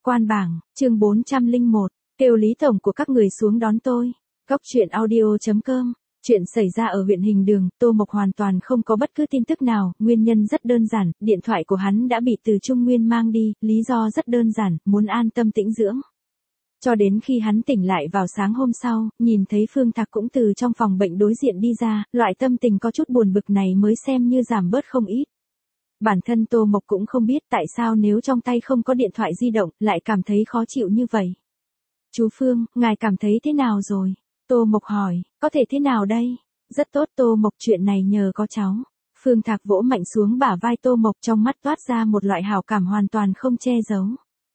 Quan bảng, chương 401, kêu Lý Tổng của các người xuống đón tôi. Góc truyện audio.com. Chuyện xảy ra ở huyện Hình Đường, Tô Mộc hoàn toàn không có bất cứ tin tức nào, nguyên nhân rất đơn giản, điện thoại của hắn đã bị Từ Trung Nguyên mang đi, lý do rất đơn giản, muốn an tâm tĩnh dưỡng. Cho đến khi hắn tỉnh lại vào sáng hôm sau, nhìn thấy Phương Thạc cũng từ trong phòng bệnh đối diện đi ra, loại tâm tình có chút buồn bực này mới xem như giảm bớt không ít. Bản thân Tô Mộc cũng không biết tại sao nếu trong tay không có điện thoại di động, lại cảm thấy khó chịu như vậy. Chú Phương, ngài cảm thấy thế nào rồi? Tô Mộc hỏi, có thể thế nào đây? Rất tốt Tô Mộc, chuyện này nhờ có cháu. Phương Thạc vỗ mạnh xuống bả vai Tô Mộc, trong mắt toát ra một loại hảo cảm hoàn toàn không che giấu.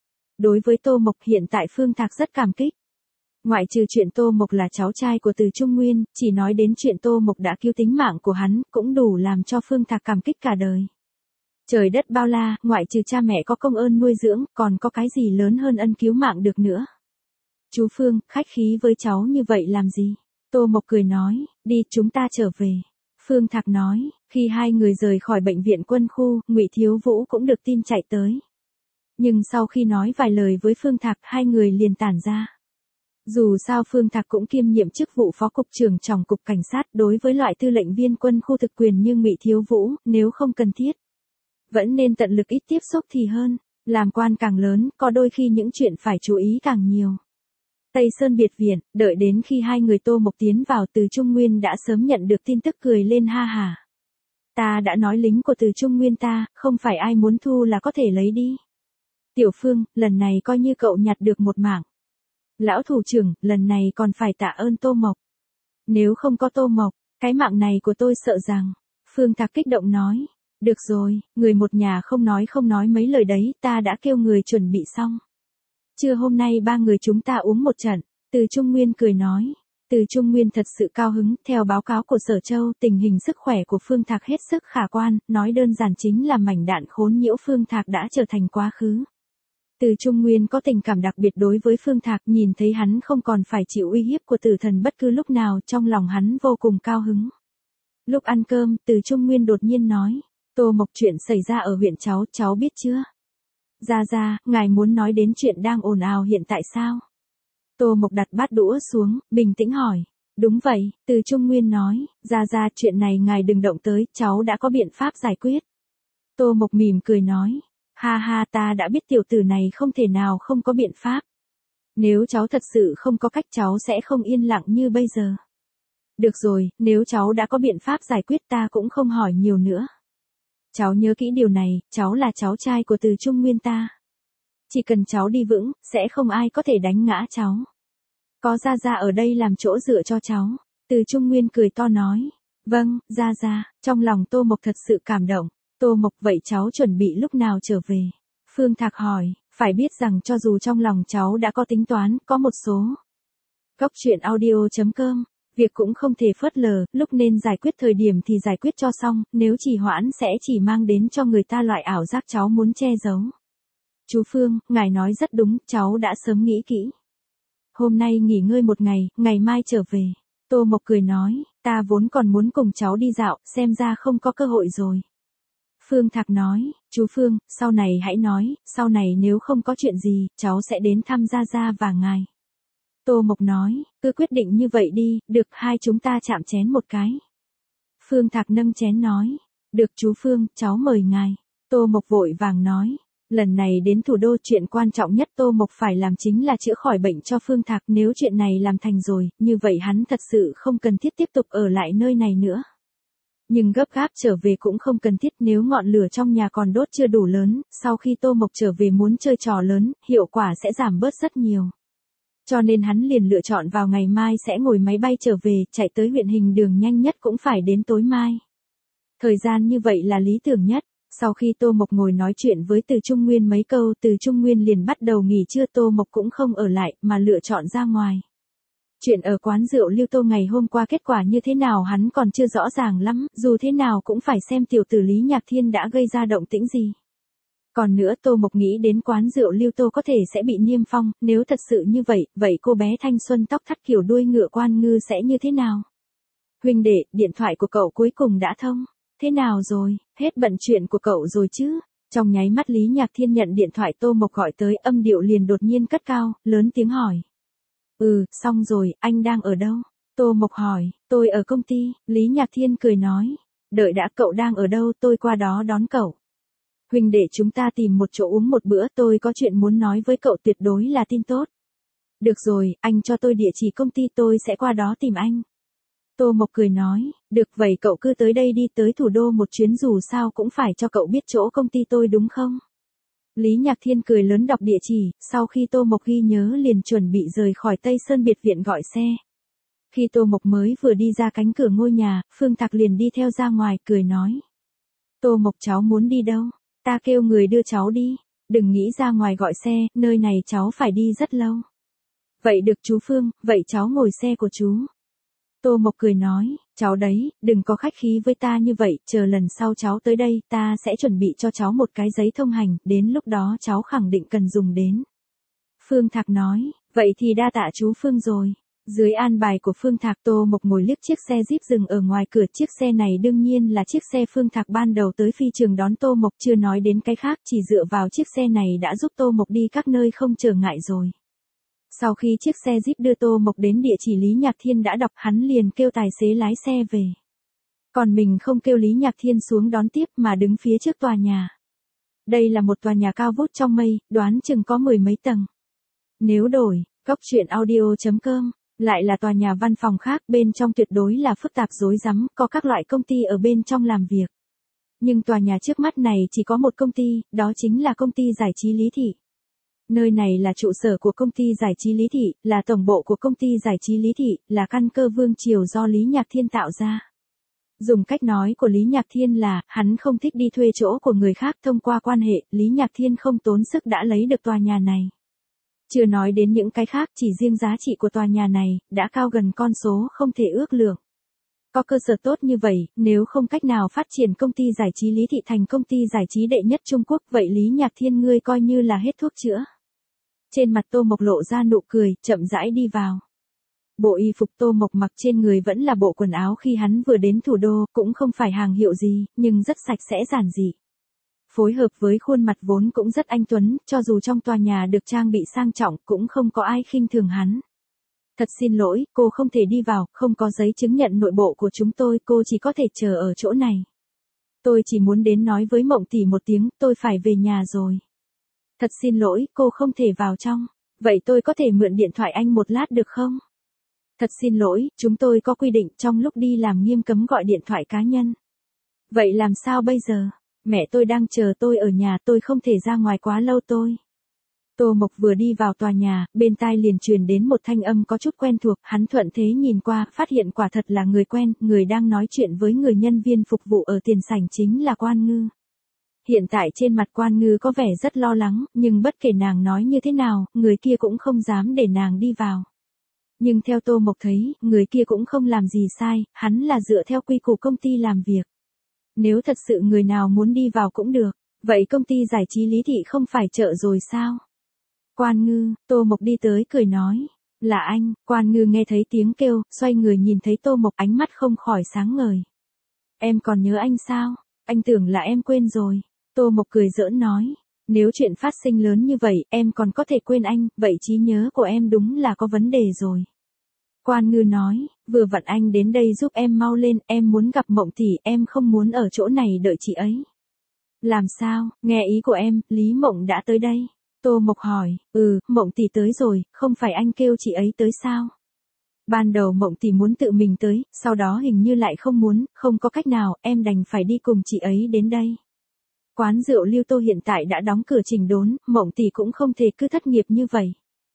Đối với Tô Mộc hiện tại Phương Thạc rất cảm kích. Ngoại trừ chuyện Tô Mộc là cháu trai của Từ Trung Nguyên, chỉ nói đến chuyện Tô Mộc đã cứu tính mạng của hắn, cũng đủ làm cho Phương Thạc cảm kích cả đời. Trời đất bao la, ngoại trừ cha mẹ có công ơn nuôi dưỡng, còn có cái gì lớn hơn ân cứu mạng được nữa. Chú Phương, khách khí với cháu như vậy làm gì? Tô Mộc cười nói, đi chúng ta trở về. Phương Thạc nói, khi hai người rời khỏi bệnh viện quân khu, Ngụy Thiếu Vũ cũng được tin chạy tới. Nhưng sau khi nói vài lời với Phương Thạc, hai người liền tản ra. Dù sao Phương Thạc cũng kiêm nhiệm chức vụ phó cục trưởng trong cục cảnh sát, đối với loại tư lệnh viên quân khu thực quyền như Ngụy Thiếu Vũ, nếu không cần thiết, vẫn nên tận lực ít tiếp xúc thì hơn, làm quan càng lớn, có đôi khi những chuyện phải chú ý càng nhiều. Tây Sơn biệt viện, đợi đến khi hai người Tô Mộc tiến vào, Từ Trung Nguyên đã sớm nhận được tin tức cười lên ha hả. Ta đã nói lính của Từ Trung Nguyên ta, không phải ai muốn thu là có thể lấy đi. Tiểu Phương, lần này coi như cậu nhặt được một mạng. Lão thủ trưởng, lần này còn phải tạ ơn Tô Mộc. Nếu không có Tô Mộc, cái mạng này của tôi sợ rằng. Phương Thạc kích động nói. Được rồi, người một nhà không nói mấy lời đấy, ta đã kêu người chuẩn bị xong. Trưa hôm nay ba người chúng ta uống một trận, Từ Trung Nguyên cười nói. Từ Trung Nguyên thật sự cao hứng, theo báo cáo của Sở Châu, tình hình sức khỏe của Phương Thạc hết sức khả quan, nói đơn giản chính là mảnh đạn khốn nhiễu Phương Thạc đã trở thành quá khứ. Từ Trung Nguyên có tình cảm đặc biệt đối với Phương Thạc, nhìn thấy hắn không còn phải chịu uy hiếp của tử thần bất cứ lúc nào, trong lòng hắn vô cùng cao hứng. Lúc ăn cơm, Từ Trung Nguyên đột nhiên nói. Tô Mộc, chuyện xảy ra ở huyện cháu biết chưa? Ra, ngài muốn nói đến chuyện đang ồn ào hiện tại sao? Tô Mộc đặt bát đũa xuống, bình tĩnh hỏi. Đúng vậy, Từ Trung Nguyên nói, ra chuyện này ngài đừng động tới, cháu đã có biện pháp giải quyết. Tô Mộc mỉm cười nói. Ha, ta đã biết tiểu tử này không thể nào không có biện pháp. Nếu cháu thật sự không có cách cháu sẽ không yên lặng như bây giờ. Được rồi, nếu cháu đã có biện pháp giải quyết ta cũng không hỏi nhiều nữa. Cháu nhớ kỹ điều này, cháu là cháu trai của Từ Trung Nguyên ta. Chỉ cần cháu đi vững, sẽ không ai có thể đánh ngã cháu. Có Ra ở đây làm chỗ dựa cho cháu. Từ Trung Nguyên cười to nói. Vâng, Ra. Trong lòng Tô Mộc thật sự cảm động. Tô Mộc, vậy cháu chuẩn bị lúc nào trở về? Phương Thạc hỏi, phải biết rằng cho dù trong lòng cháu đã có tính toán, có một số. Góc truyện audio.com. Việc cũng không thể phớt lờ, lúc nên giải quyết thời điểm thì giải quyết cho xong, nếu trì hoãn sẽ chỉ mang đến cho người ta loại ảo giác cháu muốn che giấu. Chú Phương, ngài nói rất đúng, cháu đã sớm nghĩ kỹ. Hôm nay nghỉ ngơi một ngày, ngày mai trở về. Tô Mộc cười nói, ta vốn còn muốn cùng cháu đi dạo, xem ra không có cơ hội rồi. Phương Thạc nói, chú Phương, sau này hãy nói, sau này nếu không có chuyện gì, cháu sẽ đến thăm Ra và ngài. Tô Mộc nói, cứ quyết định như vậy đi, được, hai chúng ta chạm chén một cái. Phương Thạc nâng chén nói, được chú Phương, cháu mời ngài. Tô Mộc vội vàng nói, lần này đến thủ đô chuyện quan trọng nhất Tô Mộc phải làm chính là chữa khỏi bệnh cho Phương Thạc, nếu chuyện này làm thành rồi, như vậy hắn thật sự không cần thiết tiếp tục ở lại nơi này nữa. Nhưng gấp gáp trở về cũng không cần thiết, nếu ngọn lửa trong nhà còn đốt chưa đủ lớn, sau khi Tô Mộc trở về muốn chơi trò lớn, hiệu quả sẽ giảm bớt rất nhiều. Cho nên hắn liền lựa chọn vào ngày mai sẽ ngồi máy bay trở về, chạy tới huyện Hình Đường, nhanh nhất cũng phải đến tối mai. Thời gian như vậy là lý tưởng nhất. Sau khi Tô Mộc ngồi nói chuyện với Từ Trung Nguyên mấy câu, Từ Trung Nguyên liền bắt đầu nghỉ trưa, Tô Mộc cũng không ở lại, mà lựa chọn ra ngoài. Chuyện ở quán rượu Lưu Tô ngày hôm qua kết quả như thế nào hắn còn chưa rõ ràng lắm, dù thế nào cũng phải xem tiểu tử Lý Nhạc Thiên đã gây ra động tĩnh gì. Còn nữa Tô Mộc nghĩ đến quán rượu Lưu Tô có thể sẽ bị niêm phong, nếu thật sự như vậy, vậy cô bé thanh xuân tóc thắt kiểu đuôi ngựa Quan Ngư sẽ như thế nào? Huynh đệ, điện thoại của cậu cuối cùng đã thông. Thế nào rồi, hết bận chuyện của cậu rồi chứ? Trong nháy mắt Lý Nhạc Thiên nhận điện thoại Tô Mộc gọi tới, âm điệu liền đột nhiên cất cao, lớn tiếng hỏi. Xong rồi, anh đang ở đâu? Tô Mộc hỏi, tôi ở công ty, Lý Nhạc Thiên cười nói. Đợi đã, cậu đang ở đâu, tôi qua đó đón cậu. Huynh để chúng ta tìm một chỗ uống một bữa, tôi có chuyện muốn nói với cậu, tuyệt đối là tin tốt. Được rồi, anh cho tôi địa chỉ công ty, tôi sẽ qua đó tìm anh. Tô Mộc cười nói, được vậy cậu cứ tới đây đi, tới thủ đô một chuyến dù sao cũng phải cho cậu biết chỗ công ty tôi đúng không? Lý Nhạc Thiên cười lớn đọc địa chỉ, sau khi Tô Mộc ghi nhớ liền chuẩn bị rời khỏi Tây Sơn biệt viện gọi xe. Khi Tô Mộc mới vừa đi ra cánh cửa ngôi nhà, Phương Thạc liền đi theo ra ngoài, cười nói. Tô Mộc cháu muốn đi đâu? Ta kêu người đưa cháu đi, đừng nghĩ ra ngoài gọi xe, nơi này cháu phải đi rất lâu. Vậy được chú Phương, vậy cháu ngồi xe của chú. Tô Mộc cười nói, cháu đấy, đừng có khách khí với ta như vậy, chờ lần sau cháu tới đây, ta sẽ chuẩn bị cho cháu một cái giấy thông hành, đến lúc đó cháu khẳng định cần dùng đến. Phương Thạc nói, vậy thì đa tạ chú Phương rồi. Dưới an bài của Phương Thạc, Tô Mộc ngồi liếc chiếc xe Jeep dừng ở ngoài cửa, chiếc xe này đương nhiên là chiếc xe Phương Thạc ban đầu tới phi trường đón Tô Mộc, chưa nói đến cái khác, chỉ dựa vào chiếc xe này đã giúp Tô Mộc đi các nơi không trở ngại rồi. Sau khi chiếc xe Jeep đưa Tô Mộc đến địa chỉ Lý Nhạc Thiên đã đọc, hắn liền kêu tài xế lái xe về. Còn mình không kêu Lý Nhạc Thiên xuống đón tiếp mà đứng phía trước tòa nhà. Đây là một tòa nhà cao vút trong mây, đoán chừng có 10 mấy tầng. Nếu đổi, coctruyện.audio.com, lại là tòa nhà văn phòng khác, bên trong tuyệt đối là phức tạp rối rắm, có các loại công ty ở bên trong làm việc. Nhưng tòa nhà trước mắt này chỉ có một công ty, đó chính là công ty giải trí Lý Thị. Nơi này là trụ sở của công ty giải trí Lý Thị, là tổng bộ của công ty giải trí Lý Thị, là căn cơ vương triều do Lý Nhạc Thiên tạo ra. Dùng cách nói của Lý Nhạc Thiên là, hắn không thích đi thuê chỗ của người khác, thông qua quan hệ, Lý Nhạc Thiên không tốn sức đã lấy được tòa nhà này. Chưa nói đến những cái khác, chỉ riêng giá trị của tòa nhà này, đã cao gần con số không thể ước lượng. Có cơ sở tốt như vậy, nếu không cách nào phát triển công ty giải trí Lý Thị thành công ty giải trí đệ nhất Trung Quốc, vậy Lý Nhạc Thiên ngươi coi như là hết thuốc chữa. Trên mặt Tô Mộc lộ ra nụ cười, chậm rãi đi vào. Bộ y phục Tô Mộc mặc trên người vẫn là bộ quần áo khi hắn vừa đến thủ đô, cũng không phải hàng hiệu gì, nhưng rất sạch sẽ giản dị. Phối hợp với khuôn mặt vốn cũng rất anh tuấn, cho dù trong tòa nhà được trang bị sang trọng cũng không có ai khinh thường hắn. Thật xin lỗi, cô không thể đi vào, không có giấy chứng nhận nội bộ của chúng tôi, cô chỉ có thể chờ ở chỗ này. Tôi chỉ muốn đến nói với Mộng tỷ một tiếng, tôi phải về nhà rồi. Thật xin lỗi, cô không thể vào trong. Vậy tôi có thể mượn điện thoại anh một lát được không? Thật xin lỗi, chúng tôi có quy định trong lúc đi làm nghiêm cấm gọi điện thoại cá nhân. Vậy làm sao bây giờ? Mẹ tôi đang chờ tôi ở nhà, tôi không thể ra ngoài quá lâu tôi. Tô Mộc vừa đi vào tòa nhà, bên tai liền truyền đến một thanh âm có chút quen thuộc, hắn thuận thế nhìn qua, phát hiện quả thật là người quen, người đang nói chuyện với người nhân viên phục vụ ở tiền sảnh chính là Quan Ngư. Hiện tại trên mặt Quan Ngư có vẻ rất lo lắng, nhưng bất kể nàng nói như thế nào, người kia cũng không dám để nàng đi vào. Nhưng theo Tô Mộc thấy, người kia cũng không làm gì sai, hắn là dựa theo quy củ công ty làm việc. Nếu thật sự người nào muốn đi vào cũng được, vậy công ty giải trí Lý Thị không phải chợ rồi sao? Quan Ngư, Tô Mộc đi tới cười nói, là anh. Quan Ngư nghe thấy tiếng kêu, xoay người nhìn thấy Tô Mộc, ánh mắt không khỏi sáng ngời. Em còn nhớ anh sao? Anh tưởng là em quên rồi. Tô Mộc cười giỡn nói, nếu chuyện phát sinh lớn như vậy, em còn có thể quên anh, vậy trí nhớ của em đúng là có vấn đề rồi. Quan Ngư nói, vừa vặn anh đến đây giúp em mau lên, em muốn gặp Mộng tỷ, em không muốn ở chỗ này đợi chị ấy. Làm sao, nghe ý của em, Lý Mộng đã tới đây. Tô Mộc hỏi, Mộng tỷ tới rồi, không phải anh kêu chị ấy tới sao? Ban đầu Mộng tỷ muốn tự mình tới, sau đó hình như lại không muốn, không có cách nào, em đành phải đi cùng chị ấy đến đây. Quán rượu Lưu Tô hiện tại đã đóng cửa chỉnh đốn, Mộng tỷ cũng không thể cứ thất nghiệp như vậy.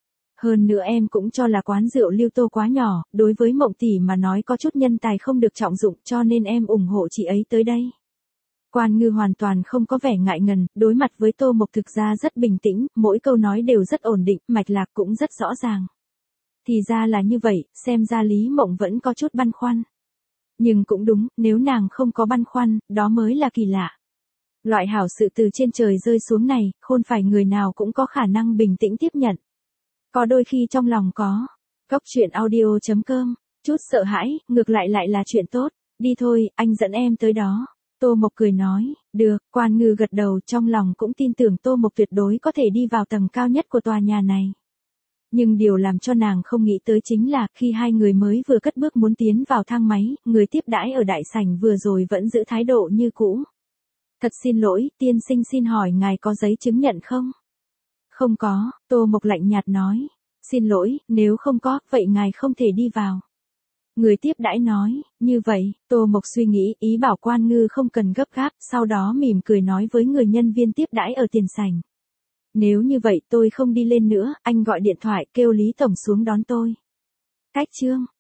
Hơn nữa em cũng cho là quán rượu Lưu Tô quá nhỏ, đối với Mộng tỷ mà nói có chút nhân tài không được trọng dụng, cho nên em ủng hộ chị ấy tới đây. Quan Ngư hoàn toàn không có vẻ ngại ngần, đối mặt với Tô Mộc thực ra rất bình tĩnh, mỗi câu nói đều rất ổn định, mạch lạc cũng rất rõ ràng. Thì ra là như vậy, xem ra Lý Mộng vẫn có chút băn khoăn. Nhưng cũng đúng, nếu nàng không có băn khoăn, đó mới là kỳ lạ. Loại hảo sự từ trên trời rơi xuống này, không phải người nào cũng có khả năng bình tĩnh tiếp nhận. Có đôi khi trong lòng có. Coctruyện.audio.com, chút sợ hãi, ngược lại là chuyện tốt. Đi thôi, anh dẫn em tới đó. Tô Mộc cười nói, được, Quan Ngư gật đầu, trong lòng cũng tin tưởng Tô Mộc tuyệt đối có thể đi vào tầng cao nhất của tòa nhà này. Nhưng điều làm cho nàng không nghĩ tới chính là khi hai người mới vừa cất bước muốn tiến vào thang máy, người tiếp đãi ở đại sảnh vừa rồi vẫn giữ thái độ như cũ. Thật xin lỗi, tiên sinh xin hỏi ngài có giấy chứng nhận không? Không có, Tô Mộc lạnh nhạt nói. Xin lỗi, nếu không có, vậy ngài không thể đi vào. Người tiếp đãi nói, như vậy, Tô Mộc suy nghĩ, ý bảo Quan Ngư không cần gấp gáp, sau đó mỉm cười nói với người nhân viên tiếp đãi ở tiền sảnh. Nếu như vậy tôi không đi lên nữa, anh gọi điện thoại kêu Lý Tổng xuống đón tôi. Cách chương